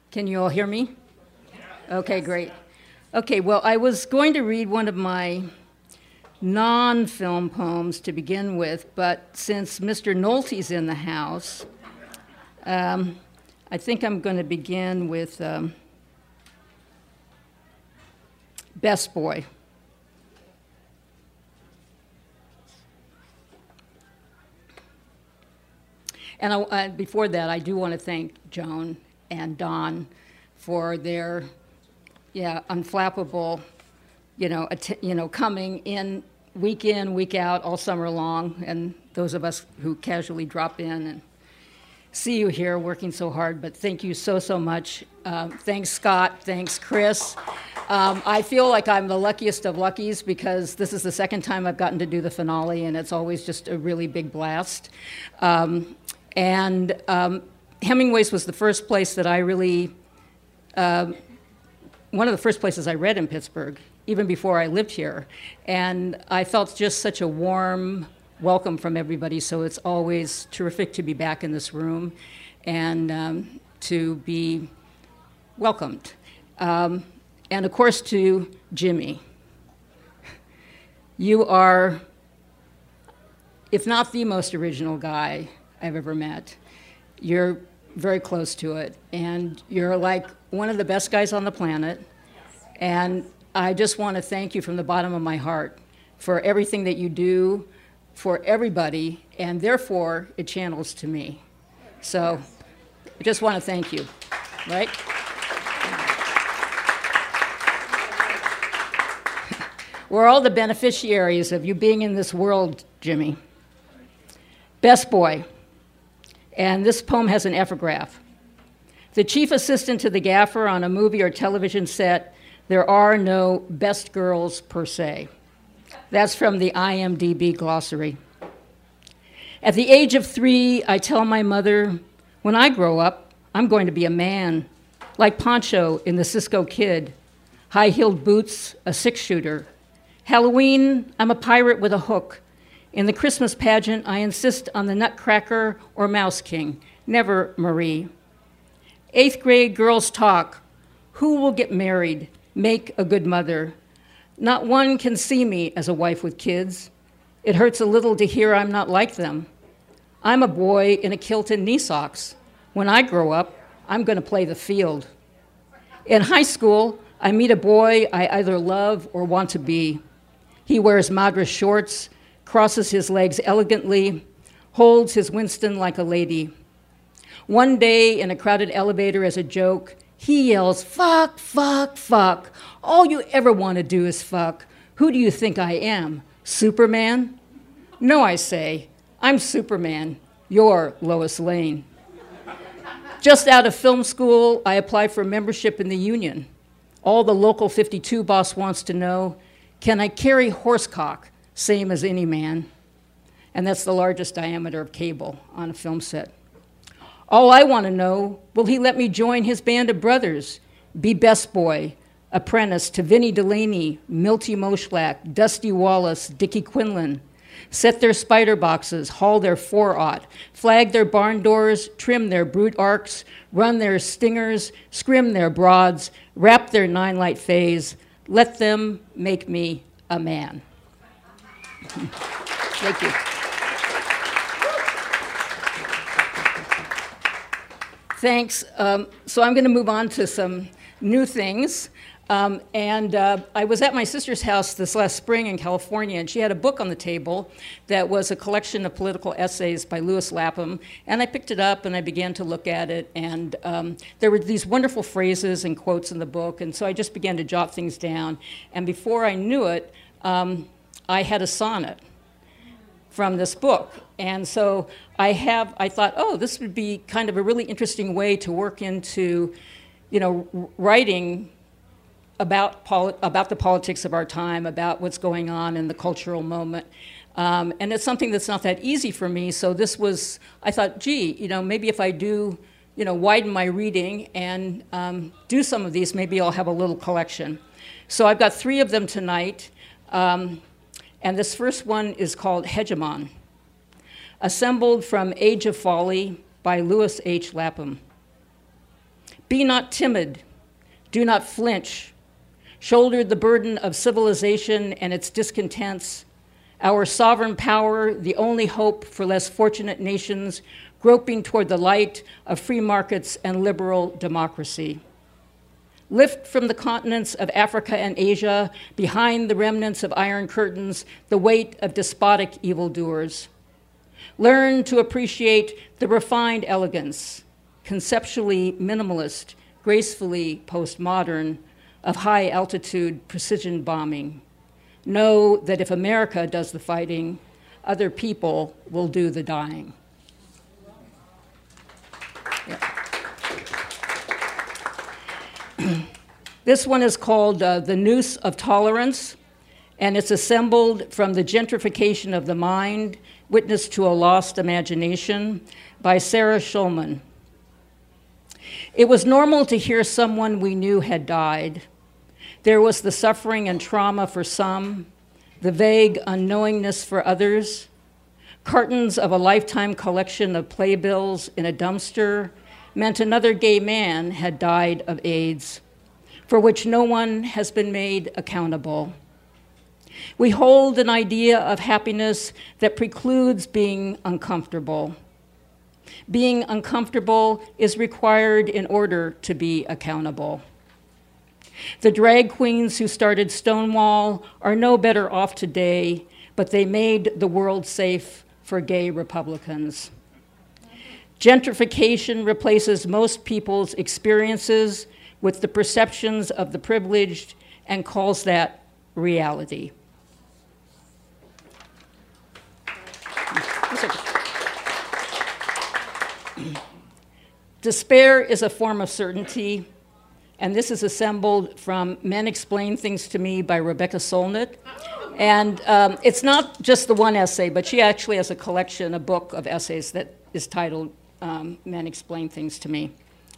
Can you all hear me? Okay, great. Okay, well, I was going to read one of my non-film poems to begin with, but since Mr. Nolte's in the house, I think I'm going to begin with Best Boy. And before that, I do want to thank Joan and Don for their, unflappable, coming in, week out, all summer long, and those of us who casually drop in and see you here working so hard. But thank you so much. Thanks, Scott. Thanks, Chris. I feel like I'm the luckiest of luckies because this is the second time I've gotten to do the finale, and it's always just a really big blast. Hemingway's was the first place that I really, one of the first places I read in Pittsburgh, even before I lived here. And I felt just such a warm welcome from everybody, so it's always terrific to be back in this room and to be welcomed. And of course to Jimmy. You are, if not the most original guy I've ever met, you're very close to it, and you're like one of the best guys on the planet. And I just want to thank you from the bottom of my heart for everything that you do for everybody, and therefore it channels to me. So I just want to thank you, right? We're all the beneficiaries of you being in this world, Jimmy. Best Boy. And this poem has an epigraph. The chief assistant to the gaffer on a movie or television set, there are no best girls per se. That's from the IMDb glossary. At the age of 3, I tell my mother, when I grow up, I'm going to be a man, like Pancho in the Cisco Kid, high-heeled boots, a six-shooter. Halloween, I'm a pirate with a hook. In the Christmas pageant, I insist on the Nutcracker or Mouse King, never Marie. 8th grade girls talk. Who will get married, make a good mother? Not one can see me as a wife with kids. It hurts a little to hear I'm not like them. I'm a boy in a kilt and knee socks. When I grow up, I'm going to play the field. In high school, I meet a boy I either love or want to be. He wears Madras shorts, crosses his legs elegantly, holds his Winston like a lady. One day in a crowded elevator as a joke, he yells, fuck, fuck, fuck. All you ever want to do is fuck. Who do you think I am, Superman? No, I say, I'm Superman. You're Lois Lane. Just out of film school, I applied for membership in the union. All the Local 52 boss wants to know, can I carry horsecock? Same as any man. And that's the largest diameter of cable on a film set. All I want to know, will he let me join his band of brothers, be best boy, apprentice to Vinnie Delaney, Milty Moshlak, Dusty Wallace, Dickie Quinlan, set their spider boxes, haul their 4-aught, flag their barn doors, trim their brute arcs, run their stingers, scrim their broads, wrap their 9-light phase, let them make me a man. Thank you. Thanks. So I'm going to move on to some new things. I was at my sister's house this last spring in California, and she had a book on the table that was a collection of political essays by Lewis Lapham. And I picked it up and I began to look at it, and there were these wonderful phrases and quotes in the book, and so I just began to jot things down. And before I knew it, I had a sonnet from this book. And so I thought, oh, this would be kind of a really interesting way to work into, writing about the politics of our time, about what's going on in the cultural moment. And it's something that's not that easy for me. So I thought, gee, maybe if I do, widen my reading and do some of these, maybe I'll have a little collection. So I've got 3 of them tonight. And this first one is called Hegemon, assembled from Age of Folly by Lewis H. Lapham. Be not timid, do not flinch. Shoulder the burden of civilization and its discontents. Our sovereign power, the only hope for less fortunate nations, groping toward the light of free markets and liberal democracy. Lift from the continents of Africa and Asia, behind the remnants of iron curtains, the weight of despotic evildoers. Learn to appreciate the refined elegance, conceptually minimalist, gracefully postmodern, of high-altitude precision bombing. Know that if America does the fighting, other people will do the dying. Yeah. This one is called The Noose of Tolerance, and it's assembled from The Gentrification of the Mind, Witness to a Lost Imagination, by Sarah Schulman. It was normal to hear someone we knew had died. There was the suffering and trauma for some, the vague unknowingness for others, cartons of a lifetime collection of playbills in a dumpster meant another gay man had died of AIDS, for which no one has been made accountable. We hold an idea of happiness that precludes being uncomfortable. Being uncomfortable is required in order to be accountable. The drag queens who started Stonewall are no better off today, but they made the world safe for gay Republicans. Gentrification replaces most people's experiences with the perceptions of the privileged and calls that reality. Despair is a form of certainty, and this is assembled from Men Explain Things to Me by Rebecca Solnit. And it's not just the one essay, but she actually has a collection, a book of essays that is titled Men Explain Things to Me.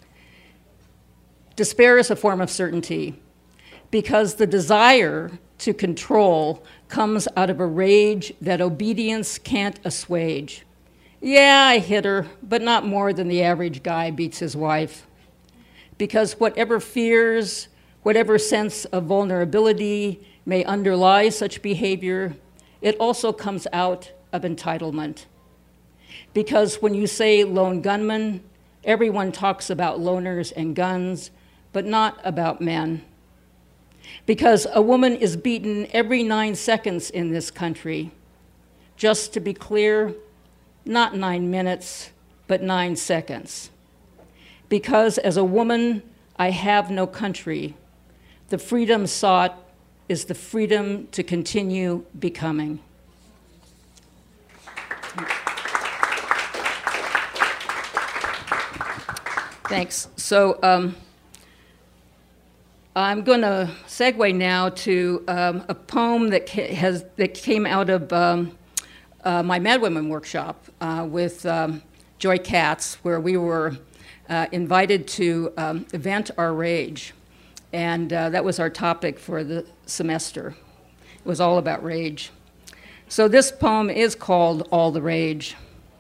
Despair is a form of certainty because the desire to control comes out of a rage that obedience can't assuage. Yeah, I hit her, but not more than the average guy beats his wife. Because whatever fears, whatever sense of vulnerability may underlie such behavior, it also comes out of entitlement. Because when you say lone gunman, everyone talks about loners and guns, but not about men. Because a woman is beaten every 9 seconds in this country. Just to be clear, not 9 minutes, but 9 seconds. Because as a woman, I have no country. The freedom sought is the freedom to continue becoming. Thanks. So I'm going to segue now to a poem that came out of my Mad Women workshop with Joy Katz, where we were invited to vent our rage. And that was our topic for the semester. It was all about rage. So this poem is called All the Rage.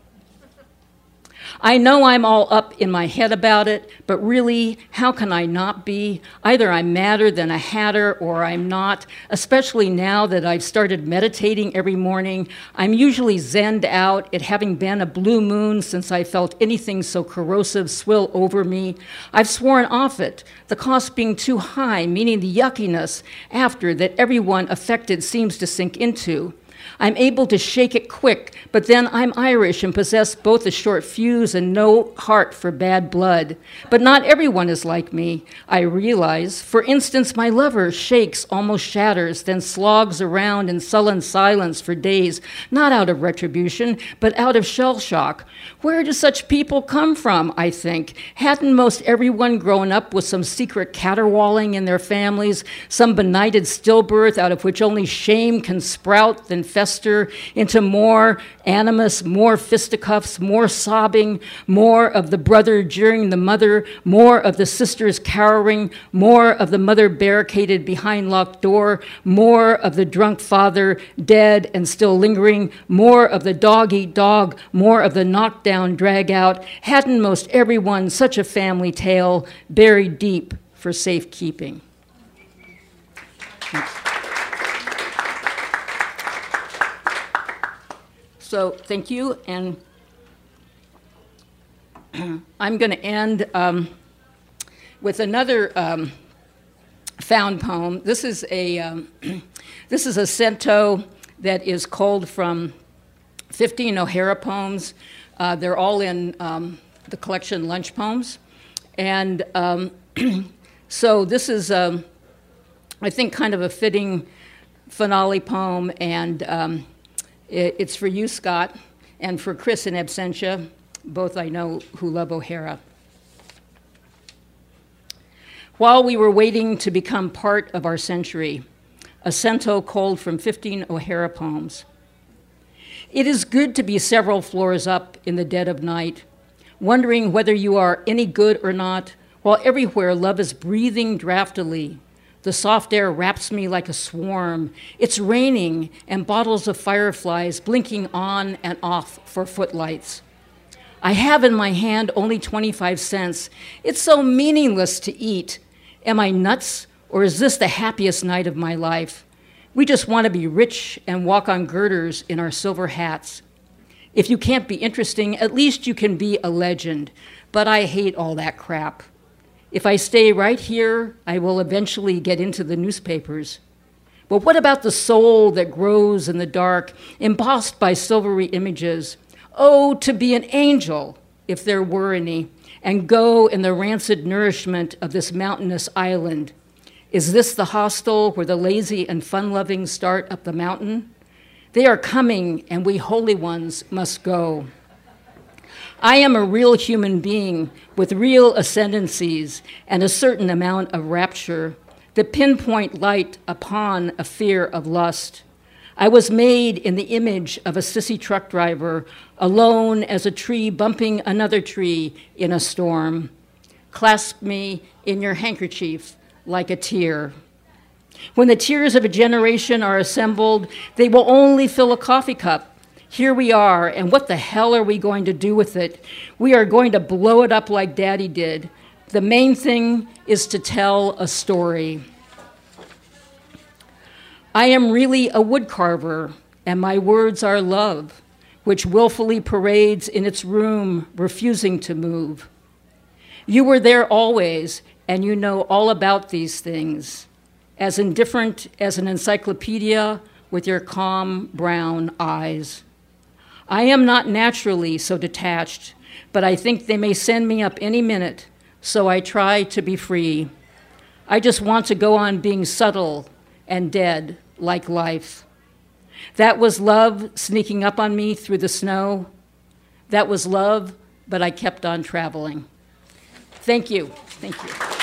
I know I'm all up in my head about it, but really, how can I not be? Either I'm madder than a hatter or I'm not, especially now that I've started meditating every morning. I'm usually zenned out, it having been a blue moon since I felt anything so corrosive swill over me. I've sworn off it, the cost being too high, meaning the yuckiness after that everyone affected seems to sink into. I'm able to shake it quick, but then I'm Irish and possess both a short fuse and no heart for bad blood. But not everyone is like me, I realize. For instance, my lover shakes, almost shatters, then slogs around in sullen silence for days, not out of retribution, but out of shell shock. Where do such people come from, I think? Hadn't most everyone grown up with some secret caterwauling in their families, some benighted stillbirth out of which only shame can sprout, then fester into more animus, more fisticuffs, more sobbing, more of the brother jeering the mother, more of the sisters cowering, more of the mother barricaded behind locked door, more of the drunk father dead and still lingering, more of the dog-eat-dog, more of the knockdown drag-out. Hadn't most everyone such a family tale buried deep for safekeeping? So thank you, and I'm going to end with another found poem. This is a cento that is culled from 15 O'Hara poems. They're all in the collection Lunch Poems, and so this is, I think, kind of a fitting finale poem, and it's for you, Scott, and for Chris in absentia, both I know who love O'Hara. While we were waiting to become part of our century, a cento culled from 15 O'Hara poems. It is good to be several floors up in the dead of night, wondering whether you are any good or not, while everywhere love is breathing draftily. The soft air wraps me like a swarm. It's raining and bottles of fireflies blinking on and off for footlights. I have in my hand only 25 cents. It's so meaningless to eat. Am I nuts, or is this the happiest night of my life? We just want to be rich and walk on girders in our silver hats. If you can't be interesting, at least you can be a legend. But I hate all that crap. If I stay right here, I will eventually get into the newspapers. But what about the soul that grows in the dark, embossed by silvery images? Oh, to be an angel, if there were any, and go in the rancid nourishment of this mountainous island. Is this the hostel where the lazy and fun-loving start up the mountain? They are coming, and we holy ones must go. I am a real human being with real ascendancies and a certain amount of rapture, the pinpoint light upon a fear of lust. I was made in the image of a sissy truck driver, alone as a tree bumping another tree in a storm. Clasp me in your handkerchief like a tear. When the tears of a generation are assembled, they will only fill a coffee cup. Here we are, and what the hell are we going to do with it? We are going to blow it up like Daddy did. The main thing is to tell a story. I am really a woodcarver, and my words are love, which willfully parades in its room, refusing to move. You were there always, and you know all about these things, as indifferent as an encyclopedia with your calm brown eyes. I am not naturally so detached, but I think they may send me up any minute, so I try to be free. I just want to go on being subtle and dead like life. That was love sneaking up on me through the snow. That was love, but I kept on traveling. Thank you. Thank you.